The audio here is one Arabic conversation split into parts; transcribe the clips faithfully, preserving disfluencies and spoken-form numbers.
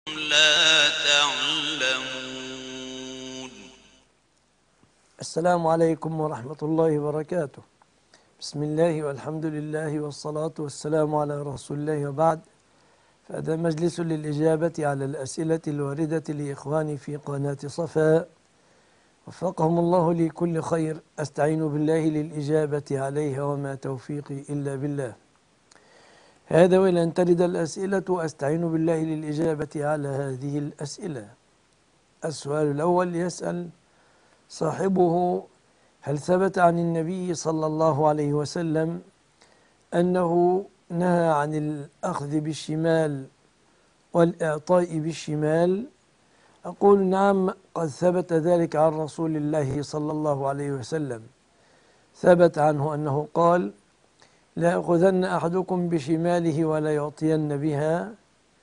لا تعلمون. السلام عليكم ورحمة الله وبركاته. بسم الله والحمد لله والصلاة والسلام على رسول الله وبعد. فهذا مجلس للإجابة على الأسئلة الواردة لإخواني في قناة صفاء، وفقهم الله لكل خير. أستعين بالله للإجابة عليها وما توفيقي إلا بالله. هذا ولن ترد الأسئلة أستعين بالله للإجابة على هذه الأسئلة. السؤال الأول يسأل صاحبه: هل ثبت عن النبي صلى الله عليه وسلم أنه نهى عن الأخذ بالشمال والإعطاء بالشمال؟ أقول نعم، قد ثبت ذلك عن رسول الله صلى الله عليه وسلم. ثبت عنه أنه قال: لا يأخذن أحدكم بشماله ولا يعطين بها.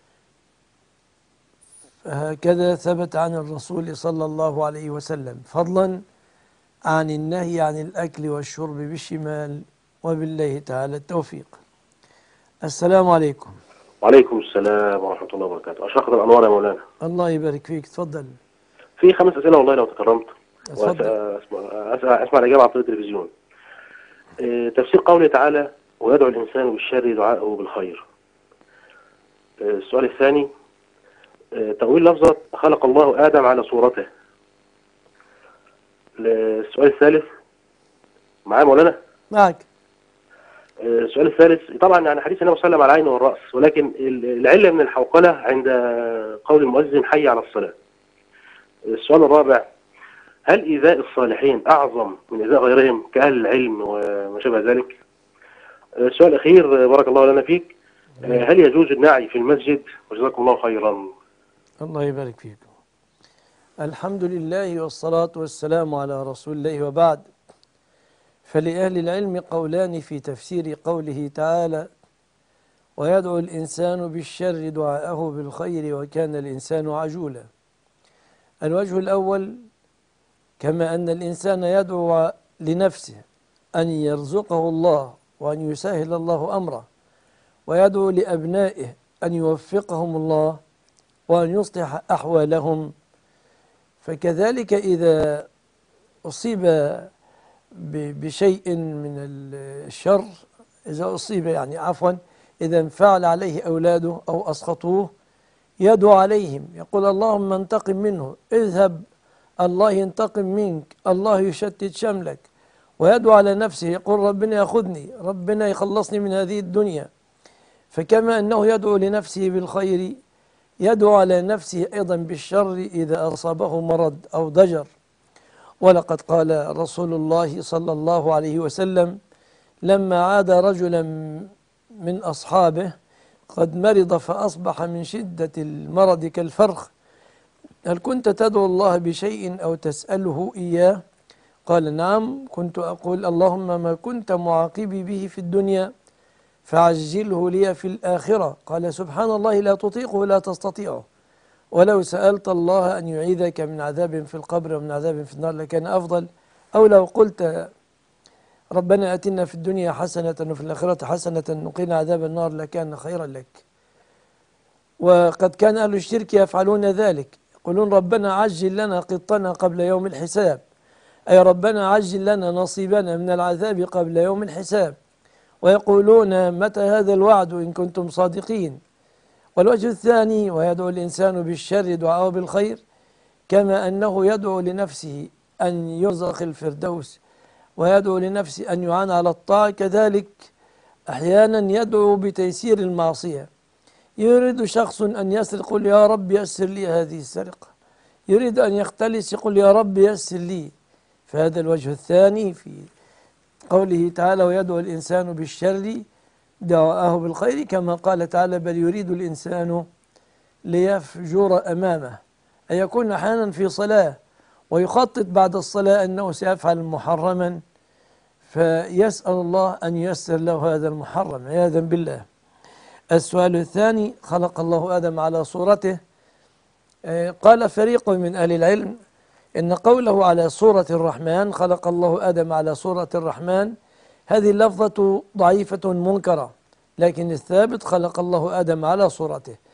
فهكذا ثبت عن الرسول صلى الله عليه وسلم، فضلا عن النهي عن الأكل والشرب بالشمال. وبالله تعالى التوفيق. السلام عليكم. وعليكم السلام ورحمة الله وبركاته. أشرقت الأنوار يا مولانا. الله يبارك فيك، تفضل. في خمس أسئلة والله لو تكرمت. اتفضل. وأسمع أسمع, أسمع الإجابة عن طريق التلفزيون. إيه تفسير قوله تعالى: ويدعو الإنسان بالشر دعاءه بالخير. إيه السؤال الثاني: إيه تأويل لفظة خلق الله آدم على صورته. السؤال الثالث معايا مولانا؟ معك. السؤال الثالث: طبعا يعني حديث النبي صلى الله عليه وسلم على العين والرأس، ولكن العلة من الحوقلة عند قول المؤذن حي على الصلاة. السؤال الرابع: هل إيذاء الصالحين أعظم من إيذاء غيرهم كأهل العلم وما شابه ذلك؟ السؤال الأخير بارك الله لنا فيك: هل يجوز النعي في المسجد؟ وجزاكم الله خيرا. الله يبارك فيكم. الحمد لله والصلاة والسلام على رسول الله وبعد. فلأهل العلم قولان في تفسير قوله تعالى: ويدعو الإنسان بالشر دعاءه بالخير وكان الإنسان عجولا. الوجه الأول: كما أن الإنسان يدعو لنفسه أن يرزقه الله وأن يسهل الله أمره، ويدعو لأبنائه أن يوفقهم الله وأن يصلح أحوالهم، فكذلك إذا أصيب بشيء من الشر، إذا أصيب يعني عفوا إذا انفعل عليه أولاده أو أسخطوه، يدعو عليهم يقول: اللهم انتقم منه، اذهب، الله ينتقم منك، الله يشتت شملك. ويدعو على نفسه يقول: ربنا يأخذني، ربنا يخلصني من هذه الدنيا. فكما أنه يدعو لنفسه بالخير، يدعو على نفسه أيضا بالشر إذا أصابه مرض أو ضجر. ولقد قال رسول الله صلى الله عليه وسلم لما عاد رجلا من أصحابه قد مرض فأصبح من شدة المرض كالفرخ: هل كنت تدعو الله بشيء أو تسأله إياه؟ قال: نعم، كنت أقول: اللهم ما كنت معاقبي به في الدنيا فعجله لي في الآخرة. قال: سبحان الله، لا تطيقه ولا تستطيعه. ولو سألت الله أن يعيذك من عذاب في القبر ومن عذاب في النار لكان أفضل. أو لو قلت: ربنا آتنا في الدنيا حسنة وفي الآخرة حسنة نقينا عذاب النار لكان خيرا لك. وقد كان أهل الشرك يفعلون ذلك، يقولون: ربنا عجل لنا قطنا قبل يوم الحساب، أي ربنا عجل لنا نصيبنا من العذاب قبل يوم الحساب. ويقولون: متى هذا الوعد إن كنتم صادقين. والوجه الثاني: ويدعو الإنسان بالشر دعاءه بالخير، كما أنه يدعو لنفسه أن يرزق الفردوس ويدعو لنفسه أن يعان على الطاعة، كذلك أحيانا يدعو بتيسير المعصية. يريد شخص أن يسرق يقول: يا رب يسر لي هذه السرقة. يريد أن يختلس يقول: يا رب يسر لي. فهذا الوجه الثاني في قوله تعالى: ويدعو الإنسان بالشر دعاءه بالخير، كما قال تعالى: بل يريد الإنسان ليفجر أمامه، أي يكون أحيانا في صلاة ويخطط بعد الصلاة أنه سيفعل محرما، فيسأل الله أن ييسر له هذا المحرم عياذا بالله. السؤال الثاني: خلق الله آدم على صورته. قال فريق من أهل العلم إن قوله على صورة الرحمن، خلق الله آدم على صورة الرحمن، هذه اللفظة ضعيفة منكرة، لكن الثابت خلق الله آدم على صورته.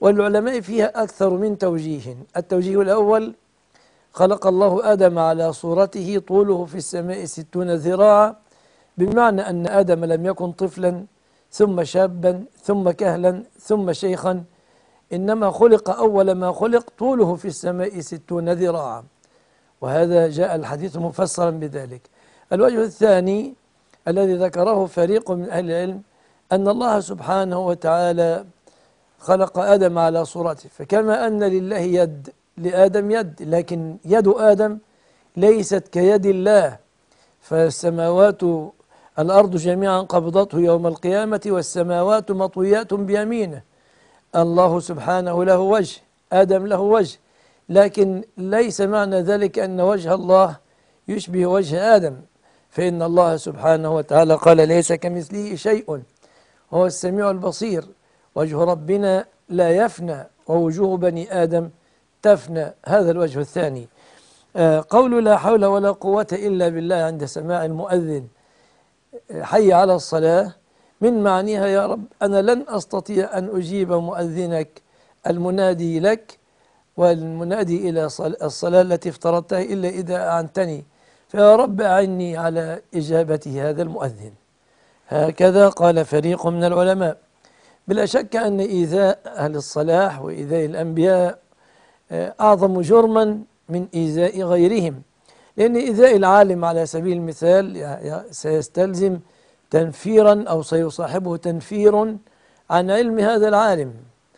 والعلماء فيها أكثر من توجيه. التوجيه الأول: خلق الله آدم على صورته، طوله في السماء ستون ذراعا، بمعنى أن آدم لم يكن طفلا ثم شابا ثم كهلا ثم شيخا، إنما خلق أول ما خلق طوله في السماء ستون ذراعا، وهذا جاء الحديث مفسرا بذلك. الوجه الثاني الذي ذكره فريق من أهل العلم أن الله سبحانه وتعالى خلق آدم على صورته، فكما أن لله يد، لآدم يد، لكن يد آدم ليست كيد الله، فالسماوات الأرض جميعا قبضته يوم القيامة والسماوات مطويات بيمينه. الله سبحانه له وجه، آدم له وجه، لكن ليس معنى ذلك أن وجه الله يشبه وجه آدم، فإن الله سبحانه وتعالى قال: ليس كمثله شيء هو السميع البصير. وجه ربنا لا يفنى ووجوه بني آدم تفنى. هذا الوجه الثاني. آه قول لا حول ولا قوة إلا بالله عند سماع المؤذن حي على الصلاة، من معانيها: يا رب أنا لن أستطيع أن أجيب مؤذنك المنادي لك والمنادي إلى الصلاة التي افترضتها إلا إذا أعنتني، فيا رب أعني على إجابة هذا المؤذن. هكذا قال فريق من العلماء. بلا شك أن إيذاء أهل الصلاح وإيذاء الأنبياء أعظم جرما من إيذاء غيرهم، لأن إيذاء العالم على سبيل المثال سيستلزم تنفيرا أو سيصاحبه تنفير عن علم هذا العالم.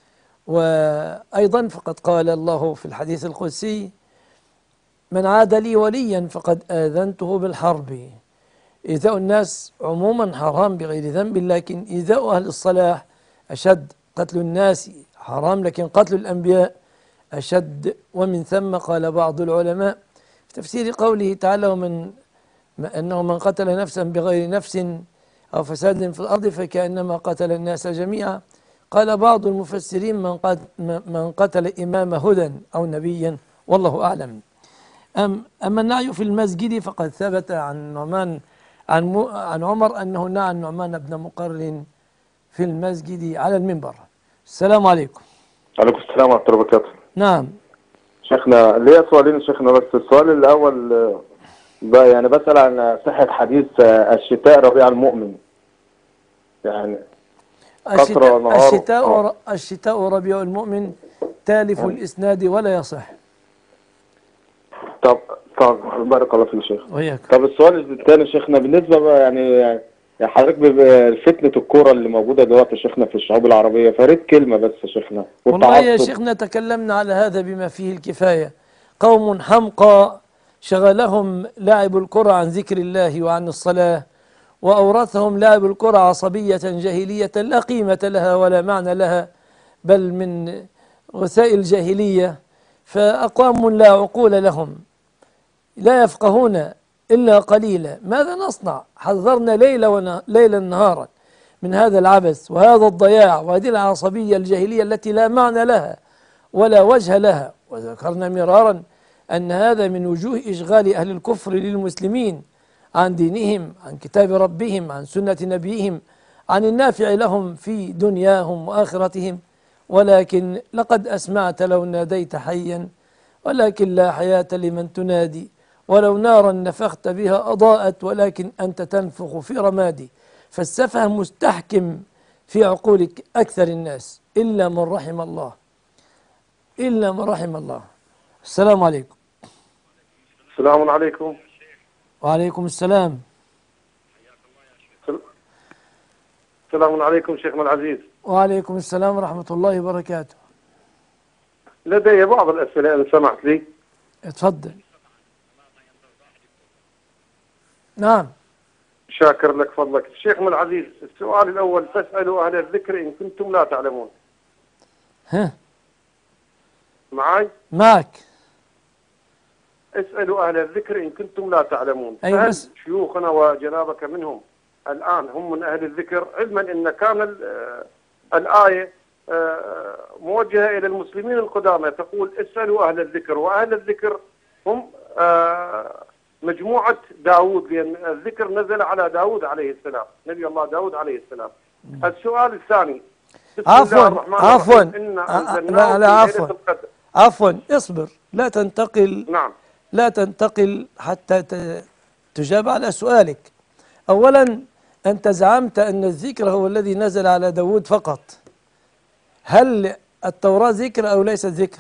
وأيضا فقد قال الله في الحديث القدسي: من عاد لي وليا فقد آذنته بالحرب. إيذاء الناس عموما حرام بغير ذنب، لكن إيذاء أهل الصلاح أشد. قتل الناس حرام، لكن قتل الأنبياء أشد. ومن ثم قال بعض العلماء في تفسير قوله تعالى: ومن أنه من قتل نفسا بغير نفس أو فساد في الأرض فكأنما قتل الناس جميعا، قال بعض المفسرين: من قتل, من قتل إمام هدى أو نبيا، والله أعلم. أم أما النعي في المسجد فقد ثبت عن نعمان عن, عن عمر أنه نعى النعمان بن مقرن في المسجد على المنبر. السلام عليكم. عليكم السلام ورحمة الله وبركاته. نعم شيخنا ليا سؤالين شيخنا، بس السؤال الأول بقى يعني بسأل عن صحة حديث الشتاء ربيع المؤمن. يعني الشتاء, الشتاء, الشتاء ربيع المؤمن تالف م. الإسناد ولا يصح. طب طب بارك الله فيك شيخ. وياك. طب السؤال الثاني شيخنا بالنسبة بقى يعني يعني حضرتك فتنة الكورة اللي موجودة دلوقتي شيخنا في الشعوب العربية، فريد كلمة بس يا شيخنا. والله يا شيخنا تكلمنا على هذا بما فيه الكفاية. قوم حمقى شغلهم لعب الكرة عن ذكر الله وعن الصلاة، وأورثهم لعب الكرة عصبية جاهلية لا قيمة لها ولا معنى لها، بل من غثاء الجاهلية. فأقوام لا عقول لهم، لا يفقهون إلا قليلا. ماذا نصنع؟ حذرنا ليلا ليلا نهارا من هذا العبث وهذا الضياع وهذه العصبية الجاهلية التي لا معنى لها ولا وجه لها. وذكرنا مرارا أن هذا من وجوه إشغال أهل الكفر للمسلمين عن دينهم، عن كتاب ربهم، عن سنة نبيهم، عن النافع لهم في دنياهم وآخرتهم. ولكن لقد أسمعت لو ناديت حيا، ولكن لا حياة لمن تنادي، ولو نارا نفخت بها أضاءت، ولكن أنت تنفخ في رمادي. فالسفه مستحكم في عقول أكثر الناس إلا من رحم الله، إلا من رحم الله. السلام عليكم. السلام عليكم. وعليكم السلام. السلام عليكم شيخنا العزيز. وعليكم السلام ورحمة الله وبركاته. لدي بعض الأسئلة إن سمحت لي. اتفضل. نعم. شاكر لك فضلك شيخنا العزيز. السؤال الأول: فاسألوا أهل الذكر إن كنتم لا تعلمون. ها معي؟ معك. اسألوا أهل الذكر إن كنتم لا تعلمون. أيوة. بس شيوخنا وجنابك منهم الآن هم من أهل الذكر، علما أن كان الآية موجهة إلى المسلمين القدامى تقول: اسألوا أهل الذكر، وأهل الذكر هم مجموعة داود، لأن الذكر نزل على داود عليه السلام، نبي الله داود عليه السلام. السؤال الثاني: بسم عفوا الله الرحمن عفوا الرحيم. إنا لا أنزلناه لا في عفوا ليلة القدر. عفوا اصبر، لا تنتقل نعم. لا تنتقل حتى ت- تجاب على سؤالك. أولا أنت زعمت أن الذكر هو الذي نزل على داود فقط. هل التوراة ذكر أو ليست ذكر؟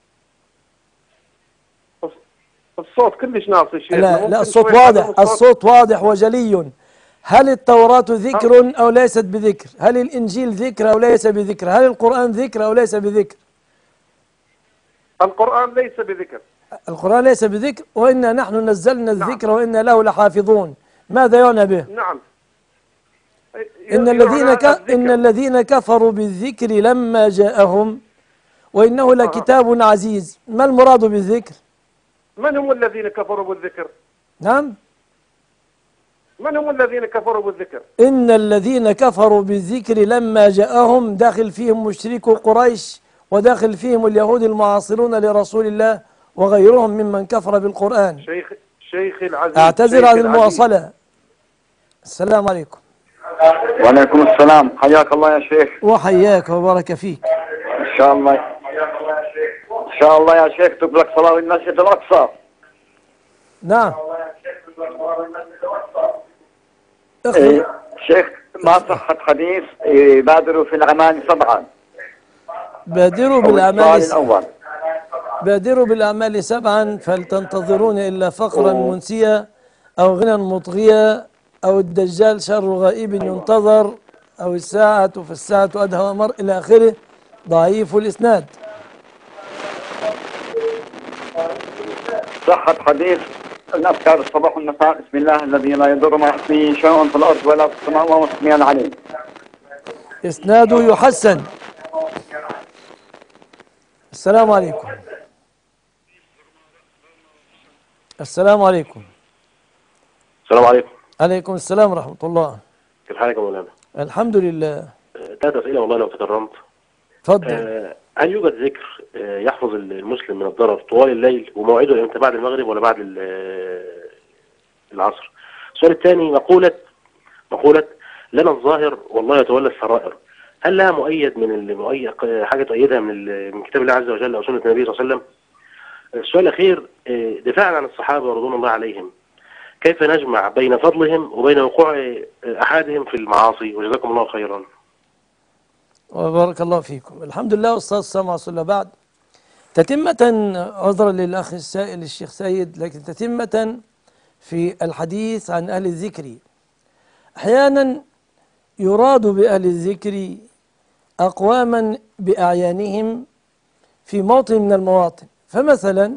الصوت كلش ناقص شيخنا. لا ممكن لا الصوت شوي واضح، تعلم الصوت؟ الصوت واضح وجلي. هل التوراة ذكر أو ليست بذكر؟ هل الإنجيل ذكر أو ليس بذكر؟ هل القرآن ذكر أو ليس بذكر؟ القرآن ليس بذكر. القرآن ليس بذكر، وإنا نحن نزلنا نعم. الذكر وإنا له لحافظون. ماذا يعني به؟ نعم. إن ي- الذين يعنى ك... الذكر. إن الذين كفروا بالذكر لما جاءهم وإنه لكتاب عزيز. ما المراد بالذكر؟ من هم الذين كفروا بالذكر؟ نعم، من هم الذين كفروا بالذكر؟ إن الذين كفروا بالذكر لما جاءهم داخل فيهم مشركو قريش، وداخل فيهم اليهود المعاصرون لرسول الله وغيرهم ممن كفر بالقرآن. شيخ شيخ العزيز. أعتذر شيخ عن العزيز. المواصلة. السلام عليكم. وعليكم السلام، حياك الله يا شيخ. وحياك وبارك فيك. ان شاء الله ان شاء الله يا شيخ اكتب لك صلاة المسجد الاقصى. نعم. إيه شيخ، ما صحة حديث إيه بادروا في الاعمال سبعا. بادروا أو بالأعمال السؤال الاول. بادروا بالأعمال سبعا فهل تنتظرون إلا فقرا منسيا أو غنى مطغيا أو الدجال شر غائب ينتظر أو الساعة فالساعة أدهى وأمر إلى آخره. ضعيف الإسناد. صحة حديث الأذكار الصباح والمساء، بسم الله الذي لا يضر مع اسمه شيء في الأرض ولا في السماء وهو السميع العليم. إسناده يحسن. السلام عليكم. السلام عليكم. السلام عليكم. عليكم السلام ورحمة الله. كيف حالك يا مولانا؟ الحمد لله. ثلاث أسئلة والله لو تكرمت. تفضل. آه، هل يوجد ذكر آه، يحفظ المسلم من الضرر طوال الليل، وموعده امتى؟ بعد المغرب ولا بعد ال- آه، العصر؟ السؤال الثاني، مقولة مقولة لنا الظاهر والله يتولى السرائر، هل لها مؤيد من المؤيد حاجة تؤيدها من ال- من كتاب الله عز وجل أو سنة النبي صلى الله عليه وسلم؟ السؤال الأخير، آه، دفاعا عن الصحابة رضوان الله عليهم، كيف نجمع بين فضلهم وبين وقوع آه، أحدهم في المعاصي؟ وجزاكم الله خيرا. وبارك الله فيكم. الحمد لله والصلاة والسلام على رسول الله. بعد تتمة، عذرا للأخ السائل الشيخ سيد، لكن تتمة في الحديث عن أهل الذكر. أحيانا يراد بأهل الذكر أقواما بأعيانهم في موطن من المواطن. فمثلا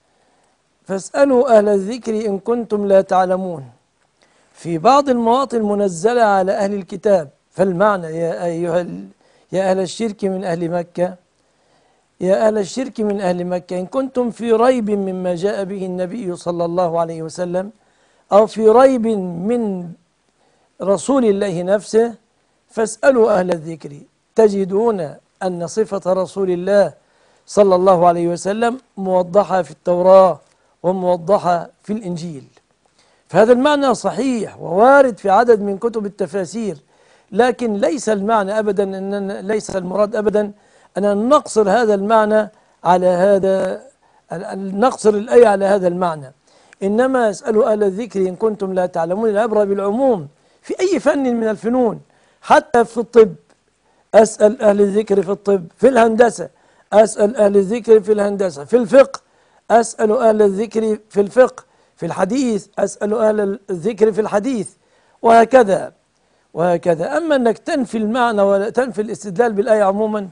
فاسألوا أهل الذكر إن كنتم لا تعلمون في بعض المواطن المنزلة على أهل الكتاب. فالمعنى يا أيها ال... يا أهل الشرك من أهل مكة يا أهل الشرك من أهل مكة إن كنتم في ريب مما جاء به النبي صلى الله عليه وسلم أو في ريب من رسول الله نفسه فاسألوا أهل الذكر. تجدون أن صفة رسول الله صلى الله عليه وسلم موضحة في التوراة وموضحة في الإنجيل. فهذا المعنى صحيح ووارد في عدد من كتب التفاسير، لكن ليس المعنى أبدا أن ليس المراد أبدا أن نقصر هذا المعنى على هذا نقصر الآية على هذا المعنى. إنما اسألوا أهل الذكر إن كنتم لا تعلمون. العبرة بالعموم في أي فن من الفنون، حتى في الطب أسأل أهل الذكر في الطب، في الهندسة أسأل أهل الذكر في الهندسة، في الفقه أسأل أهل الذكر في الفقه، في الحديث أسأل أهل الذكر في الحديث، وهكذا وهكذا. أما أنك تنفي المعنى ولا تنفي الاستدلال بالآية عموما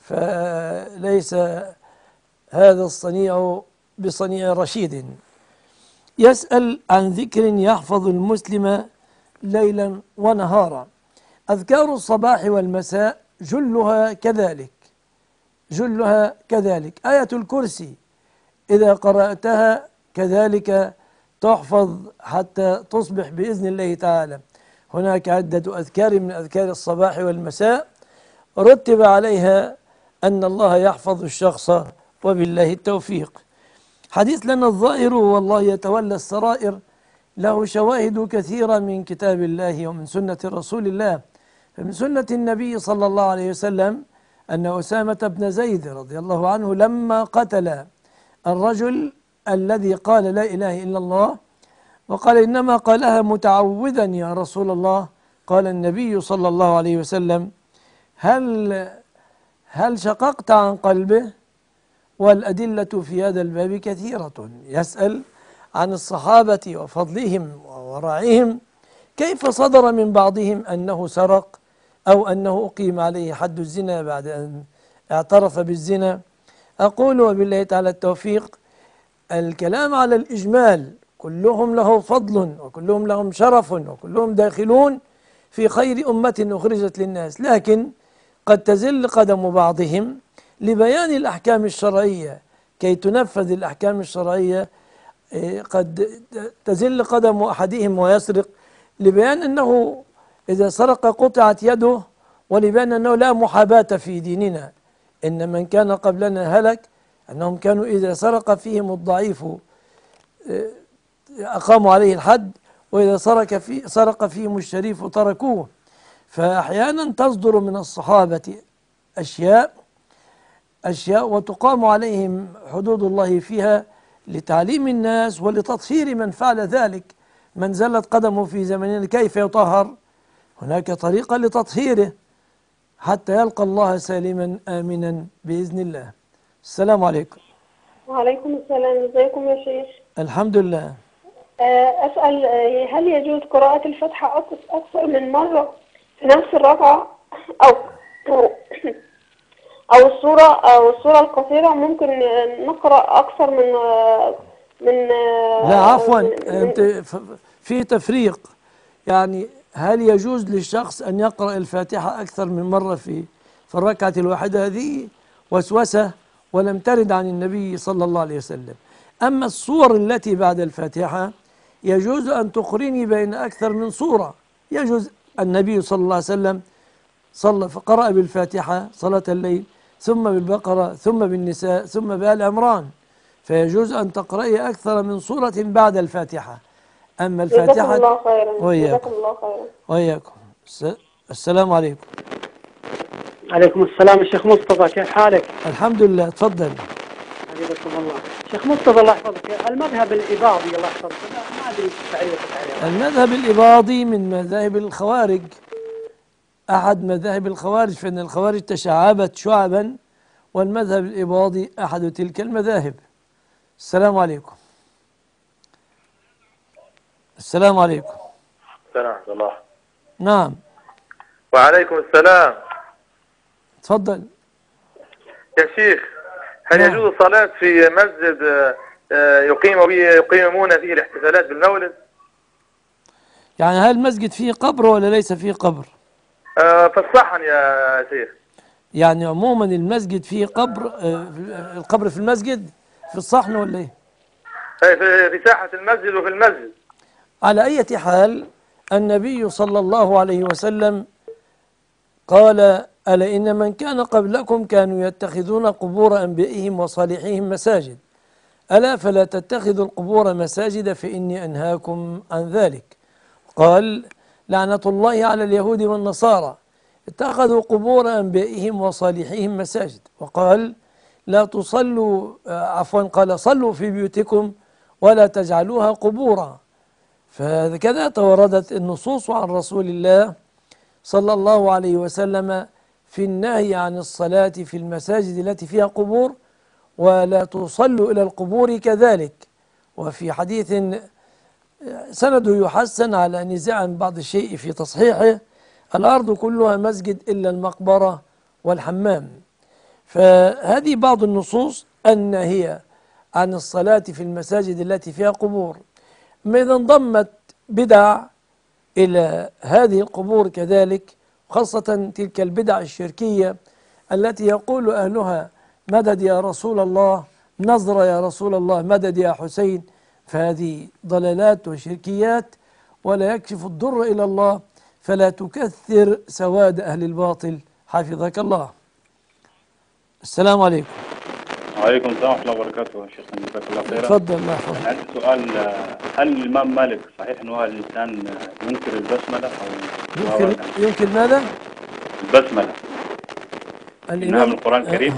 فليس هذا الصنيع بصنيع رشيد. يسأل عن ذكر يحفظ المسلم ليلا ونهارا. أذكار الصباح والمساء جلها كذلك جلها كذلك. آية الكرسي إذا قرأتها كذلك تحفظ حتى تصبح بإذن الله تعالى. هناك عدة أذكار من أذكار الصباح والمساء رتب عليها أن الله يحفظ الشخص وبالله التوفيق. حديث لنا الظاهر والله يتولى السرائر له شواهد كثيرة من كتاب الله ومن سنة رسول الله، فمن سنة النبي صلى الله عليه وسلم أن أسامة بن زيد رضي الله عنه لما قتل الرجل الذي قال لا إله إلا الله وقال إنما قالها متعوذا يا رسول الله، قال النبي صلى الله عليه وسلم هل هل شققت عن قلبه؟ والأدلة في هذا الباب كثيرة. يسأل عن الصحابة وفضلهم وورعهم، كيف صدر من بعضهم أنه سرق أو أنه أقيم عليه حد الزنا بعد أن اعترف بالزنا. أقول وبالله تعالى التوفيق، الكلام على الإجمال كلهم له فضل وكلهم لهم شرف وكلهم داخلون في خير أمة أخرجت للناس، لكن قد تزل قدم بعضهم لبيان الأحكام الشرعية كي تنفذ الأحكام الشرعية، قد تزل قدم أحدهم ويسرق لبيان أنه إذا سرق قطعت يده، ولبيان أنه لا محاباة في ديننا، إن من كان قبلنا هلك، أنهم كانوا إذا سرق فيهم الضعيف أقاموا عليه الحد، وإذا سرق في سرق فيهم الشريف تركوه. فأحيانا تصدر من الصحابة أشياء أشياء وتقام عليهم حدود الله فيها لتعليم الناس ولتطهير من فعل ذلك. من زلت قدمه في زمننا كيف يطهر؟ هناك طريقة لتطهيره حتى يلقى الله سالما آمنا بإذن الله. السلام عليكم. وعليكم السلام، ازيكم يا شيخ؟ الحمد لله. أسأل هل يجوز قراءة الفاتحة أكثر من مرة في نفس الركعة أو أو السورة أو السورة القصيرة؟ ممكن نقرأ أكثر من من لا عفوا، أنت في تفريق، يعني هل يجوز للشخص أن يقرأ الفاتحة أكثر من مرة في في الركعة الواحدة؟ هذه وسوسة ولم ترد عن النبي صلى الله عليه وسلم. أما الصور التي بعد الفاتحة يجوز أن تقرني بين أكثر من صورة. يجوز، النبي صلى الله عليه وسلم صلى فقرأ بالفاتحة صلاة الليل، ثم بالبقرة، ثم بالنساء، ثم بآل عمران، فيجوز أن تقرأي أكثر من صورة بعد الفاتحة. أما الفاتحة جزاكم الله خيرا. وإياكم جزاكم الله خيرا. وإياكم. السلام عليكم. عليكم السلام الشيخ مصطفى، كيف حالك؟ الحمد لله، تفضل. حفظكم الله. شيخ مصطفى الله يحفظك، المذهب الإباضي الله يحفظك ما أدري تعريفك عليه. المذهب الإباضي من مذاهب الخوارج، أحد مذاهب الخوارج، فإن الخوارج تشعبت شعبا، والمذهب الإباضي أحد تلك المذاهب. السلام عليكم. السلام عليكم. السلام ورحمة الله. نعم. وعليكم السلام. تفضل يا شيخ، هل نعم. يجوز الصلاة في مسجد يقيم به يقيمون فيه الاحتفالات بالمولد؟ يعني هل المسجد فيه قبر ولا ليس فيه قبر؟ آه فالصحن يا شيخ. يعني عموما المسجد فيه قبر، آه القبر في المسجد في الصحن ولا ايه؟ في في ساحة المسجد وفي المسجد. على أي حال، النبي صلى الله عليه وسلم قال: ألا إن من كان قبلكم كانوا يتخذون قبور أنبيائهم وصالحيهم مساجد، ألا فلا تتخذوا القبور مساجد فإني أنهاكم عن ذلك. قال: لعنة الله على اليهود والنصارى اتخذوا قبور أنبيائهم وصالحيهم مساجد. وقال: لا تصلوا عفوا قال صلوا في بيوتكم ولا تجعلوها قبورا. فكذا توردت النصوص عن رسول الله صلى الله عليه وسلم في النهي عن الصلاة في المساجد التي فيها قبور، ولا تصلوا إلى القبور كذلك. وفي حديث سنده يحسن على نزاع بعض الشيء في تصحيحه: الأرض كلها مسجد إلا المقبرة والحمام. فهذه بعض النصوص الناهية عن الصلاة في المساجد التي فيها قبور. ما إذا انضمت بدع إلى هذه القبور كذلك، خاصة تلك البدع الشركية التي يقول أهلها: مدد يا رسول الله، نظر يا رسول الله، مدد يا حسين. فهذه ضلالات وشركيات، ولا يكشف الضر إلى الله، فلا تكثر سواد أهل الباطل حفظك الله. السلام عليكم. وعليكم السلام ورحمة الله وبركاته. شيخ جزاك الله خيرا. تفضل. الله يحفظك. عندي سؤال: هل الإمام مالك صحيح أنه الإنسان ينكر البسملة أو ينكر, ينكر ماذا؟ البسملة إنها من القرآن الكريم.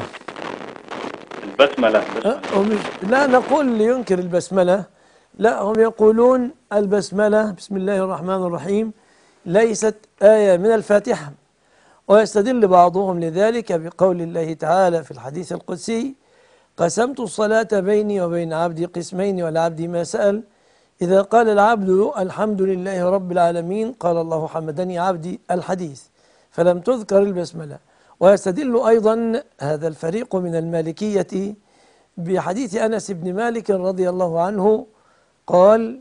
البسملة, البسملة. لا نقول لينكر البسملة، لا، هم يقولون البسملة بسم الله الرحمن الرحيم ليست آية من الفاتحة، ويستدل بعضهم لذلك بقول الله تعالى في الحديث القدسي: قسمت الصلاة بيني وبين عبدي قسمين والعبد ما سأل، إذا قال العبد الحمد لله رب العالمين قال الله حمدني عبدي، الحديث، فلم تذكر البسملة. ويستدل أيضا هذا الفريق من المالكية بحديث أنس بن مالك رضي الله عنه قال: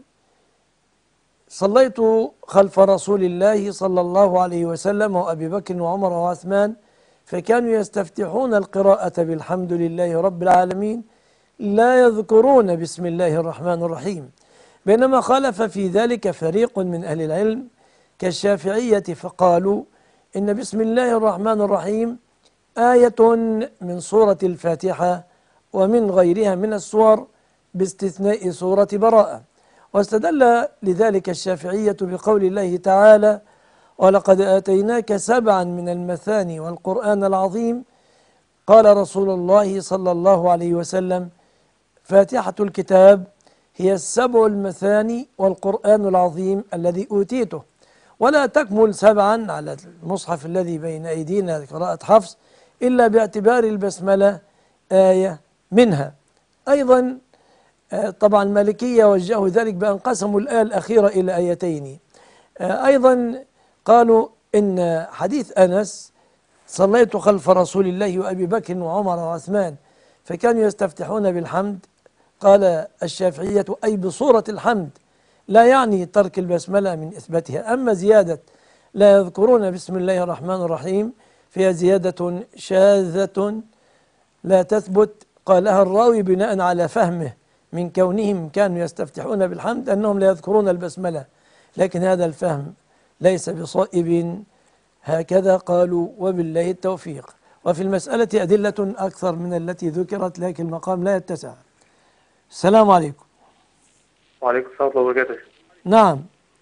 صليت خلف رسول الله صلى الله عليه وسلم وأبي بكر وعمر وعثمان فكانوا يستفتحون القراءة بالحمد لله رب العالمين لا يذكرون بسم الله الرحمن الرحيم، بينما خالف في ذلك فريق من أهل العلم كالشافعية فقالوا إن بسم الله الرحمن الرحيم آية من سورة الفاتحة ومن غيرها من السور باستثناء سورة براءة. واستدل لذلك الشافعية بقول الله تعالى: ولقد آتيناك سبعا من المثاني والقرآن العظيم، قال رسول الله صلى الله عليه وسلم: فاتحة الكتاب هي السبع المثاني والقرآن العظيم الذي أوتيته، ولا تكمل سبعا على المصحف الذي بين أيدينا قراءة حفص إلا باعتبار البسملة آية منها. أيضا طبعا المالكية وجهوا ذلك بأن قسموا الآية الأخيرة إلى آيتين. أيضا قالوا إن حديث أنس: صليت خلف رسول الله وأبي بكر وعمر وعثمان فكانوا يستفتحون بالحمد، قال الشافعية أي بصورة الحمد، لا يعني ترك البسملة من إثباتها. أما زيادة لا يذكرون بسم الله الرحمن الرحيم فهي زيادة شاذة لا تثبت، قالها الراوي بناء على فهمه من كونهم كانوا يستفتحون بالحمد أنهم لا يذكرون البسملة، لكن هذا الفهم ليس بصائب، هكذا قالوا وبالله التوفيق. وفي المسألة أدلة أكثر من التي ذكرت لكن المقام لا يتسع. السلام عليكم. وعليكم السلام ورحمة الله وبركاته. نعم.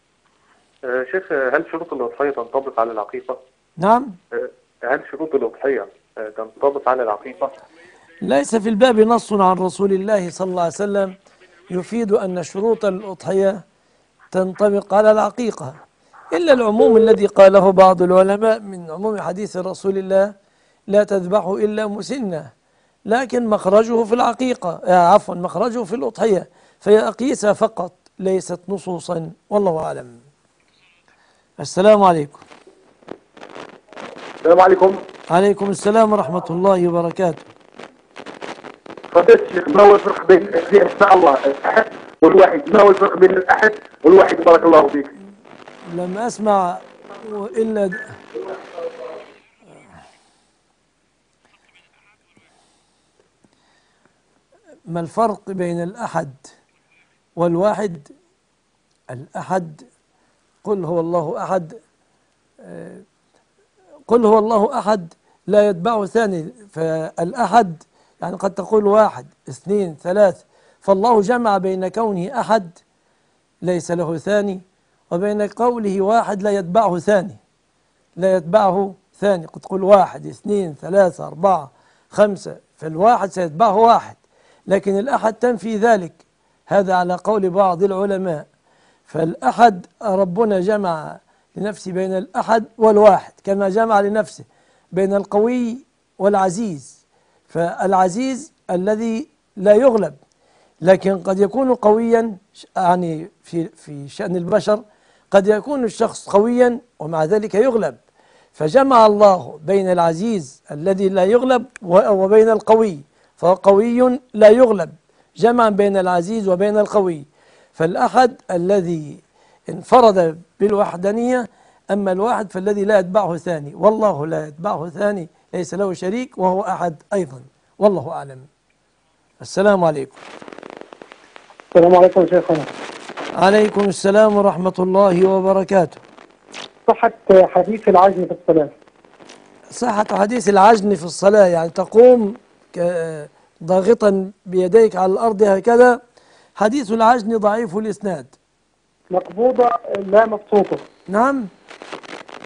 آه شيخ، هل شروط الأضحية تنطبق على العقيقة؟ نعم. آه هل شروط الأضحية آه تنطبق على العقيقة؟ ليس في الباب نص عن رسول الله صلى الله عليه وسلم يفيد أن شروط الأضحية تنطبق على العقيقة، إلا العموم الذي قاله بعض العلماء من عموم حديث رسول الله: لا تذبحوا إلا مسنة، لكن مخرجه في العقيقة، آه عفوا مخرجه في الأضحية، فهي أقيسة فقط ليست نصوصا، والله أعلم. السلام عليكم. السلام عليكم. عليكم السلام ورحمة الله وبركاته. فضيلة الشيخ، ما هو الفرق بين إن شاء الله الأحد والواحد؟ ما هو الفرق بين الأحد والواحد؟ بارك الله فيك. لم أسمع إلا د... ما الفرق بين الأحد والواحد؟ الأحد قل هو الله أحد، قل هو الله أحد لا يتبعه ثاني، فالأحد يعني قد تقول واحد اثنين ثلاث، فالله جمع بين كونه أحد ليس له ثاني وبين قوله واحد لا يتبعه ثاني، لا يتبعه ثاني، قد تقول واحد اثنين ثلاثة أربعة خمسة، فالواحد سيتبعه واحد، لكن الأحد تنفي ذلك، هذا على قول بعض العلماء. فالأحد ربنا جمع لنفسه بين الأحد والواحد كما جمع لنفسه بين القوي والعزيز، فالعزيز الذي لا يغلب، لكن قد يكون قويا، يعني في في شأن البشر قد يكون الشخص قويا ومع ذلك يغلب، فجمع الله بين العزيز الذي لا يغلب وبين القوي، فهو قوي لا يغلب، جمعا بين العزيز وبين القوي. فالأحد الذي انفرد بالوحدانية، أما الواحد فالذي لا يتبعه ثاني، والله لا يتبعه ثاني، ليس له شريك وهو أحد أيضا، والله أعلم. السلام عليكم. السلام عليكم شيخنا. عليكم السلام ورحمة الله وبركاته. صحة حديث العجن في الصلاة. صحة حديث العجن في الصلاة يعني تقوم ضاغطا بيديك على الأرض هكذا، حديث العجن ضعيف الإسناد. مقبوضة لا مبسوطة. نعم.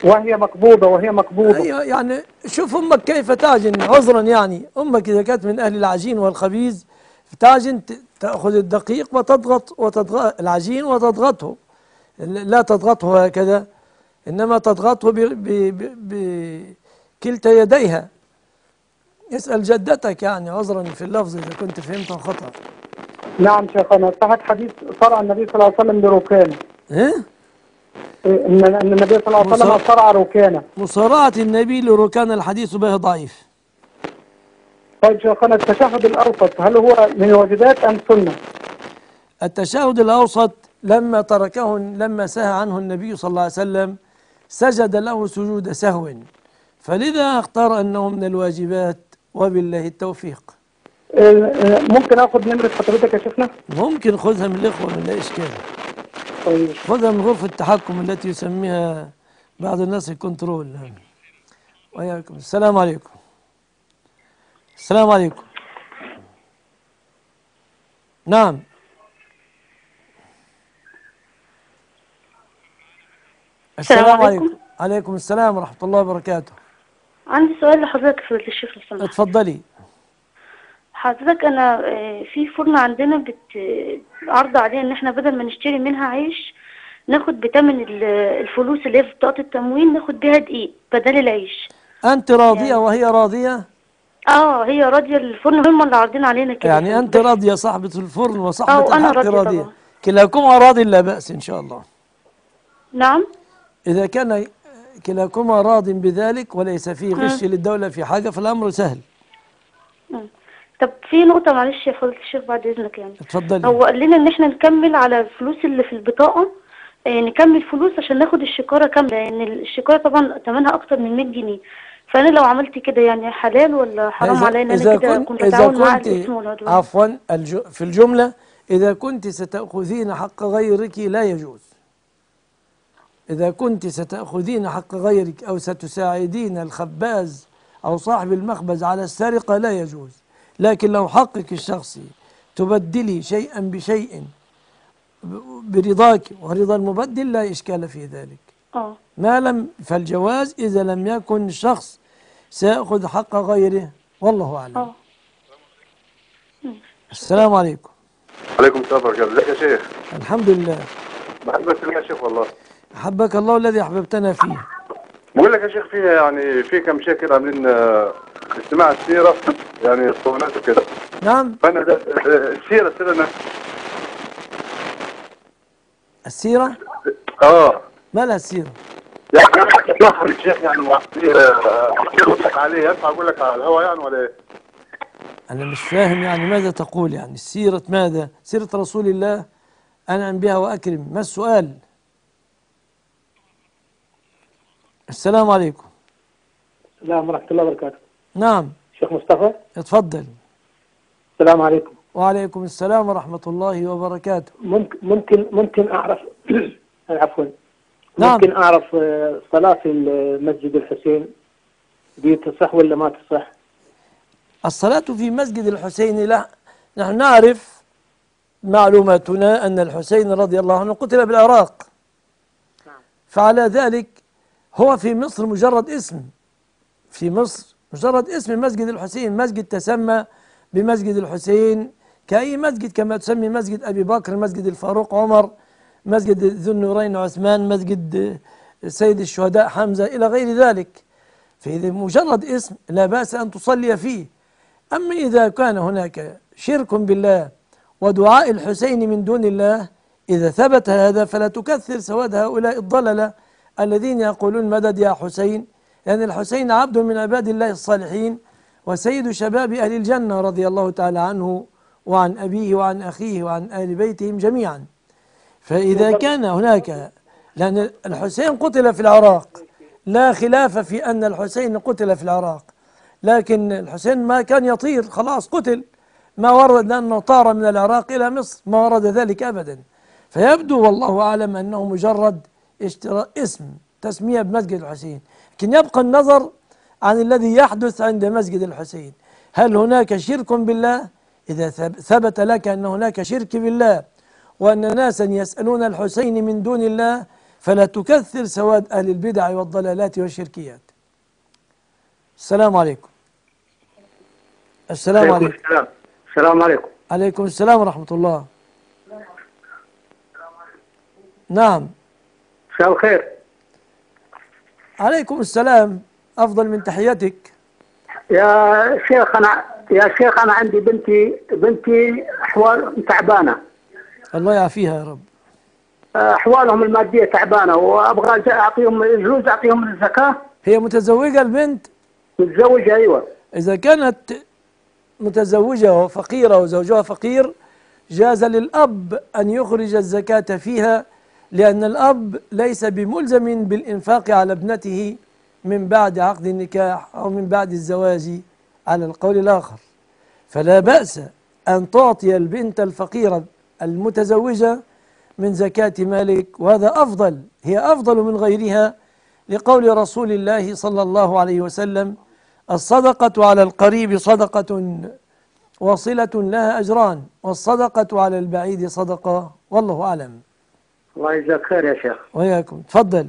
وهي مقبوضة وهي مقبوضة. أيوة يعني شوف أمك كيف تعجن عذرا، يعني أمك إذا كانت من أهل العجين والخبيز تعجن، ت- تأخذ الدقيق وتضغط وتضغط العجين وتضغطه، لا تضغطه هكذا، إنما تضغطه ب- ب- ب- بكلتا يديها. اسأل جدتك يعني عذرا في اللفظ إذا كنت فهمته خطأ. نعم شيخنا، صحت حديث صرع النبي صلى الله عليه وسلم لركانه. إيه؟ إيه، ان ان النبي صلى الله عليه وسلم مصر- صرع ركانه. مصارعة النبي لركان الحديث به ضعيف. طيب شيخنا، التشهد الاوسط هل هو من الواجبات ام سنه؟ التشهد الأوسط لما تركه، لما سهى عنه النبي صلى الله عليه وسلم سجد له سجود سهو، فلذا اختار أنه من الواجبات، وبالله التوفيق. إيه، إيه، ممكن اخذ نمره حضرتك يا شيخنا؟ ممكن خذها من الإخوة من لا إشكال، طيب خذها من غرفة التحكم التي يسميها بعض الناس الكنترول. وياكم السلام عليكم. السلام عليكم. نعم. السلام عليكم. عليكم السلام ورحمة الله وبركاته. عندي سؤال لحضرتك يا فضيلة الشيخ لو سمحت. اتفضلي. حضرتك أنا آه، في فرن عندنا بت عرض علينا إن إحنا بدل ما نشتري منها عيش ناخد بتمن ال- الفلوس اللي هي في بطاقة التموين، ناخد بيها دقيق بدل العيش. أنت راضية يعني- وهي راضية؟ اه هي راضية، الفرن هم اللي عارضين علينا كده. يعني أنت راضية صاحبة الفرن اه وصاحبة وأنا الحق راضية راضية، طبعا. كلاكما راض لا بأس إن شاء الله. نعم. إذا كان كلاكما راض بذلك وليس فيه غش للدولة في حاجة فالأمر سهل. مم. طب في نقطة معلش يا فضيلة الشيخ بعد إذنك، يعني اتفضلي. هو قال لنا إن إحنا نكمل على الفلوس اللي في البطاقة، آه، نكمل فلوس عشان ناخد الشكارة كاملة، لأن يعني الشكارة طبعا ثمنها أكتر من مية جنيه. فأنا لو عملت كده يعني حلال ولا حرام إذا, عليا إن إذا أنا كده كنت كنت إذا أتعاون مع كنت الاسم والعدوان؟ عفوا الج... في الجملة إذا كنت ستأخذين حق غيرك لا يجوز. إذا كنت ستأخذين حق غيرك أو ستساعدين الخباز أو صاحب المخبز على السرقة لا يجوز. لكن لو حقك الشخصي تبدلي شيئا بشيء برضاك ورضا المبدل لا إشكال في ذلك. اه ما لم فالجواز إذا لم يكن الشخص سيأخذ حق غيره، والله أعلم. اه السلام عليكم. عليكم السلام ورحمة الله. ازيك يا شيخ؟ الحمد لله. بحبك يا شيخ والله. أحبك الله الذي أحببتنا فيه. بقول لك يا شيخ، فيها يعني في كم شيء كده عاملين آه، اجتماع السيرة، يعني الصونات وكده. نعم. فأنا ده آه، السيرة السيرة أنا السيرة؟ اه ما لها السيرة؟ يعني أنا أخبر الشيخ يعني أقول لك عليه، ينفع أقول لك على الهوا يعني ولا إيه؟ أنا مش فاهم يعني ماذا تقول، يعني سيرة ماذا؟ سيرة رسول الله أنعم بها وأكرم، ما السؤال؟ السلام عليكم. السلام ورحمه الله وبركاته. نعم. شيخ مصطفى. اتفضل. السلام عليكم. وعليكم السلام ورحمة الله وبركاته. ممكن ممكن ممكن اعرف عفوا نعم. ممكن اعرف آه، صلاه في مسجد الحسين دي تصح ولا ما تصح؟ الصلاة في مسجد الحسين، لا نحن نعرف معلوماتنا أن الحسين رضي الله عنه قتل بالعراق، فعلى ذلك هو في مصر مجرد اسم، في مصر مجرد اسم مسجد الحسين، مسجد تسمى بمسجد الحسين كأي مسجد، كما تسمي مسجد أبي بكر، مسجد الفاروق عمر، مسجد ذو النورين عثمان، مسجد سيد الشهداء حمزة إلى غير ذلك. فإذا مجرد اسم لا بأس أن تصلي فيه. أما إذا كان هناك شرك بالله ودعاء الحسين من دون الله، إذا ثبت هذا فلا تكثر سواد هؤلاء الضللة الذين يقولون مدد يا حسين، لأن يعني الحسين عبد من عباد الله الصالحين وسيد شباب أهل الجنة رضي الله تعالى عنه وعن أبيه وعن أخيه وعن أهل بيتهم جميعا. فإذا كان هناك، لأن الحسين قتل في العراق، لا خلاف في أن الحسين قتل في العراق، لكن الحسين ما كان يطير، خلاص قتل، ما ورد لأنه طار من العراق إلى مصر، ما ورد ذلك أبدا. فيبدو والله أعلم أنه مجرد اشتراء اسم تسمية بمسجد الحسين، لكن يبقى النظر عن الذي يحدث عند مسجد الحسين. هل هناك شرك بالله؟ إذا ثبت لك أن هناك شرك بالله وأن ناسا يسألون الحسين من دون الله فلا تكثر سواد أهل البدع والضلالات والشركيات. السلام عليكم. السلام عليكم. السلام. السلام عليكم. عليكم السلام ورحمة الله. نعم. مساء الخير. عليكم السلام، أفضل من تحياتك. يا شيخ أنا يا شيخ أنا عندي بنتي بنتي أحوال تعبانة. الله يعافيها يا رب. أحوالهم المادية تعبانة وأبغى أعطيهم يجوز أعطيهم الزكاة. هي متزوجة البنت؟ متزوجة أيوة. إذا كانت متزوجة وفقيرة وزوجها فقير جاز للأب أن يخرج الزكاة فيها، لأن الأب ليس بملزم بالإنفاق على ابنته من بعد عقد النكاح أو من بعد الزواج على القول الآخر، فلا بأس أن تعطي البنت الفقيرة المتزوجة من زكاة مالك، وهذا أفضل، هي أفضل من غيرها، لقول رسول الله صلى الله عليه وسلم: الصدقة على القريب صدقة وصلة لها أجران، والصدقة على البعيد صدقة، والله أعلم. الله يجزاك خير يا شيخ. وإياكم. تفضل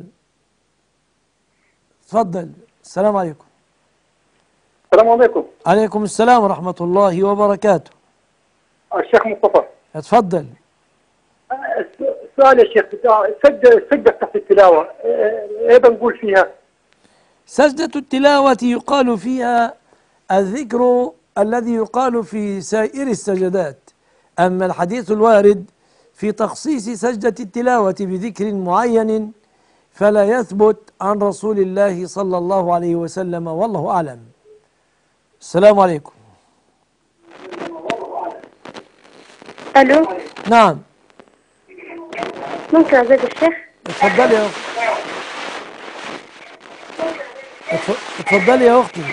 تفضل. السلام عليكم. السلام عليكم. عليكم السلام ورحمة الله وبركاته. الشيخ مصطفى. تفضل. السؤال يا شيخ، سجدة سجدة تحت التلاوة ايه بنقول فيها؟ سجدة التلاوة يقال فيها الذكر الذي يقال في سائر السجدات، أما الحديث الوارد في تخصيص سجدة التلاوة بذكر معين فلا يثبت عن رسول الله صلى الله عليه وسلم، والله أعلم. السلام عليكم. ألو. نعم. ممكن أزيد الشيخ؟ اتفضلي يا أختي. اتفضلي يا أختي.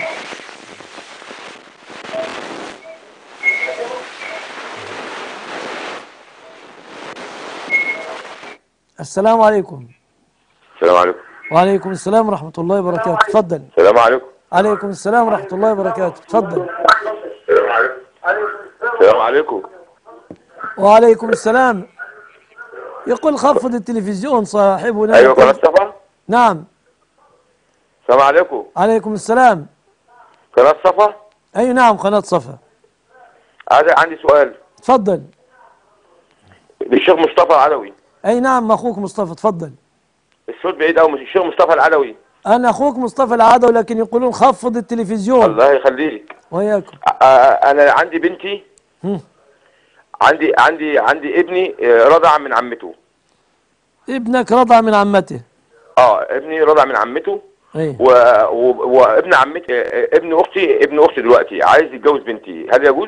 السلام عليكم. السلام عليكم. وعليكم السلام ورحمة الله وبركاته. تفضل. السلام عليكم. عليكم السلام ورحمة الله وبركاته. تفضل. السلام عليكم. السلام عليكم. وعليكم السلام. يقول خفض التلفزيون صاحبنا. أيوة قناة صفا. نعم. السلام عليكم. عليكم السلام. قناة صفا. أي نعم قناة صفا. عندي سؤال. تفضل. للشيخ مصطفى العلوي. أي نعم أخوك مصطفى. تفضل. الصوت بعيد أوي. الشيخ مصطفى العلوي. أنا أخوك مصطفى العلوي، لكن يقولون خفض التلفزيون. الله يخليك. وياكم. أنا عندي بنتي. هم. عندي عندي عندي ابني رضع من عمته. ابنك رضع من عمته؟ اه ابني رضع من عمته. ايه. و... و... وابن عمتي ابن اختي ابن اختي دلوقتي عايز يتجوز بنتي، هل يجوز؟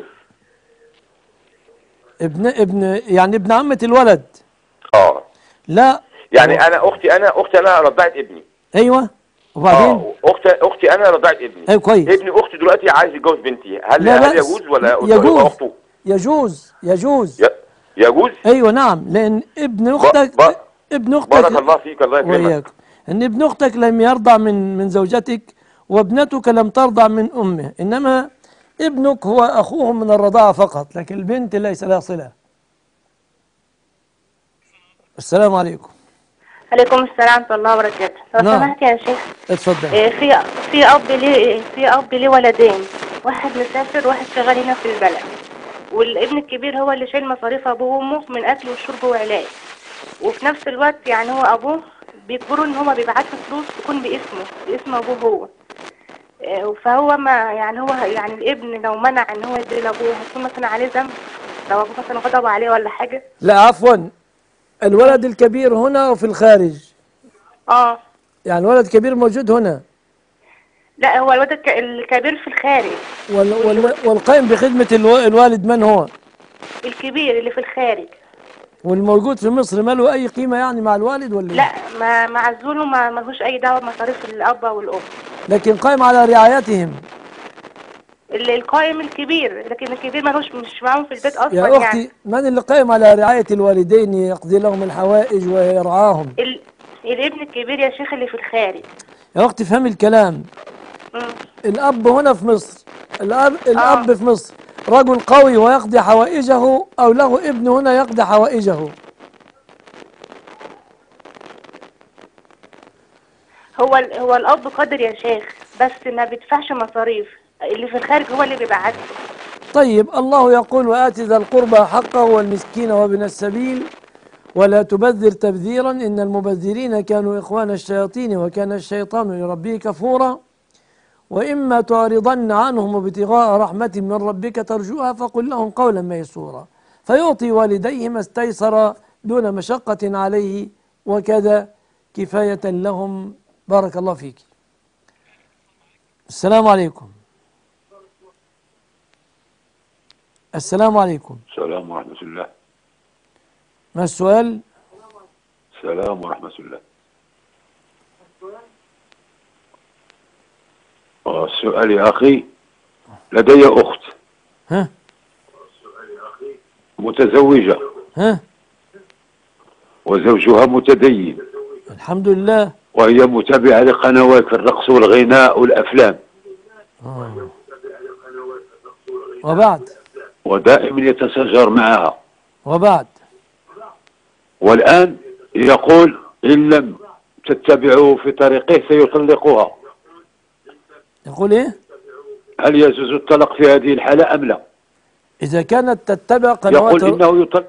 ابن ابن يعني ابن عمة الولد؟ اه. لا يعني و... انا اختي انا اختي انا رضعت ابني. ايوه. وبعدين؟ اه اختي اختي انا رضعت ابني. ايوه كويس. ابن اختي دلوقتي عايز يتجوز بنتي، هل لا هل يجوز ولا يجوز اخته؟ يجوز يجوز ي... يجوز؟ ايوه نعم، لان ابن اختك ب... ب... ابن اختك بارك الله فيك. الله يكرمك. وياك. ان ابن اختك لم يرضع من من زوجتك، وابنتك لم ترضع من امه، انما ابنك هو اخوهم من الرضاعه فقط، لكن البنت ليس لها صله. السلام عليكم. عليكم السلام ورحمة الله وبركاته. لو نعم. سمحت يا شيخ. اتفضل. إيه في في اب لي في اب لي ولدين، واحد مسافر وواحد شغال هنا في البلد، والابن الكبير هو اللي شايل مصاريف ابوه وامه من اكل وشرب وعلاج، وفي نفس الوقت يعني هو ابوه بيجبروا ان هو بيبعت له فلوس تكون باسمه باسم ابوه هو. إيه فهو ما يعني هو يعني الابن لو منع ان هو يدي لابوه هيكون مثلا عليه ذنب لو ابوه مثلا غضب عليه ولا حاجه؟ لا عفوا، الولد الكبير هنا وفي الخارج. اه يعني الولد الكبير موجود هنا؟ لا هو الولد الكبير في الخارج. وال وال والقائم بخدمة الو الوالد من هو؟ الكبير اللي في الخارج. والموجود في مصر ما له أي قيمة يعني مع الوالد ولا؟ لا ما معزوله، ما ملهوش أي دعوة بمصاريف الأب والأم، لكن قائم على رعايتهم. القائم الكبير، لكن الكبير ملوش مش معاهم في البيت أصلا. يا أختي يعني من اللي قائم على رعاية الوالدين يقضي لهم الحوائج ويرعاهم؟ ال... الابن الكبير يا شيخ اللي في الخارج. يا أختي فهمي الكلام. مم. الأب هنا في مصر، الأب الأب آه. في مصر رجل قوي ويقضي حوائجه، أو له ابن هنا يقضي حوائجه؟ هو ال- هو الاب قادر يا شيخ، بس ما بيدفعش مصاريف، اللي في الخارج هو اللي بيبقى عادله. طيب الله يقول وآت ذا القربى حقه والمسكين وابن السبيل ولا تبذر تبذيرا إن المبذرين كانوا إخوان الشياطين وكان الشيطان لربه كفورا وإما تعرضن عنهم ابتغاء رحمة من ربك ترجوها فقل لهم قولا ميسورا فيعطي والديه ما استيسر دون مشقة عليه وكذا كفاية لهم. بارك الله فيك. السلام عليكم. السلام عليكم. السلام ورحمة الله. ما السؤال؟ السلام ورحمة الله. السؤال يا أخي، لدي أخت ها متزوجة ها وزوجها متدين الحمد لله، وهي متابعة لقنوات الرقص والغناء والأفلام. آه. وبعد ودائما يتشاجر معها، وبعد والآن يقول إن لم تتبعه في طريقه سيطلقها. يقول إيه؟ هل يجوز الطلاق في هذه الحالة أم لا؟ إذا كانت تتبع قنوات يقول إنه يطلق.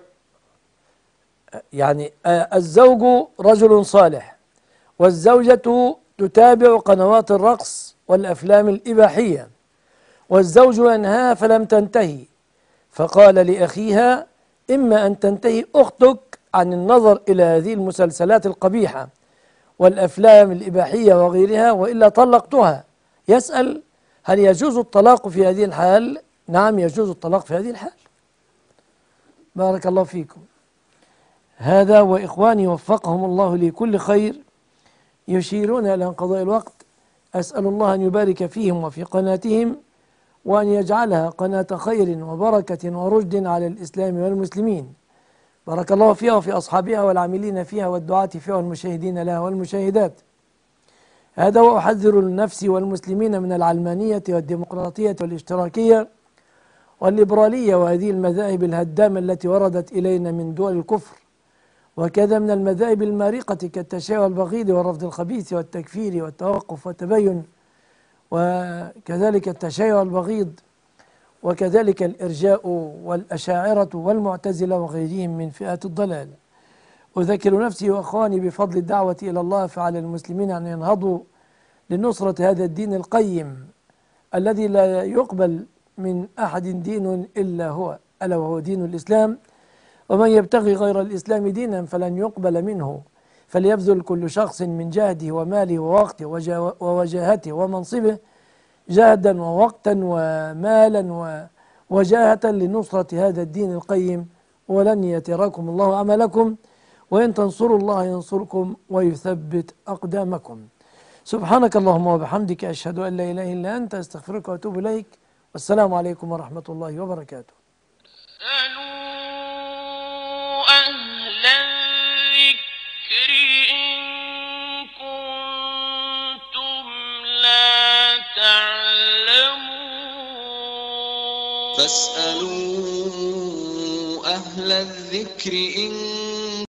يعني آه الزوج رجل صالح والزوجة تتابع قنوات الرقص والأفلام الإباحية والزوج ينهاها فلم تنتهي، فقال لأخيها إما أن تنتهي أختك عن النظر إلى هذه المسلسلات القبيحة والأفلام الإباحية وغيرها وإلا طلقتها. يسأل هل يجوز الطلاق في هذه الحال؟ نعم يجوز الطلاق في هذه الحال. بارك الله فيكم. هذا وإخواني وفقهم الله لكل خير يشيرون إلى انقضاء الوقت. أسأل الله أن يبارك فيهم وفي قناتهم وأن يجعلها قناة خير وبركة ورشد على الإسلام والمسلمين. بارك الله فيها وفي أصحابها والعاملين فيها والدعاة فيها والمشاهدين لها والمشاهدات. هذا وأحذر النفس والمسلمين من العلمانية والديمقراطية والاشتراكية والليبرالية وهذه المذاهب الهدامة التي وردت إلينا من دول الكفر، وكذا من المذاهب المارقة كالتشيع والبغيض والرفض الخبيث والتكفير والتوقف والتبين، وكذلك التشيع والبغيض، وكذلك الإرجاء والأشاعرة والمعتزلة وغيرهم من فئات الضلال. أذكر نفسي وأخواني بفضل الدعوة إلى الله فعلى المسلمين أن ينهضوا لنصرة هذا الدين القيم الذي لا يقبل من أحد دين إلا هو، ألا وهو دين الإسلام، ومن يبتغي غير الإسلام دينا فلن يقبل منه، فليبذل كل شخص من جهده وماله ووقته ووجاهته ومنصبه جهدا ووقتا ومالا ووجاهة لنصرة هذا الدين القيم، ولن يتركم الله عملكم، وإن تنصروا الله ينصركم ويثبت أقدامكم. سبحانك اللهم وبحمدك أشهد أن لا إله إلا أنت أستغفرك وأتوب إليك، والسلام عليكم ورحمة الله وبركاته. أهل الذكر إن كنتم لا تعلمون فاسألوا أهل الذكر إن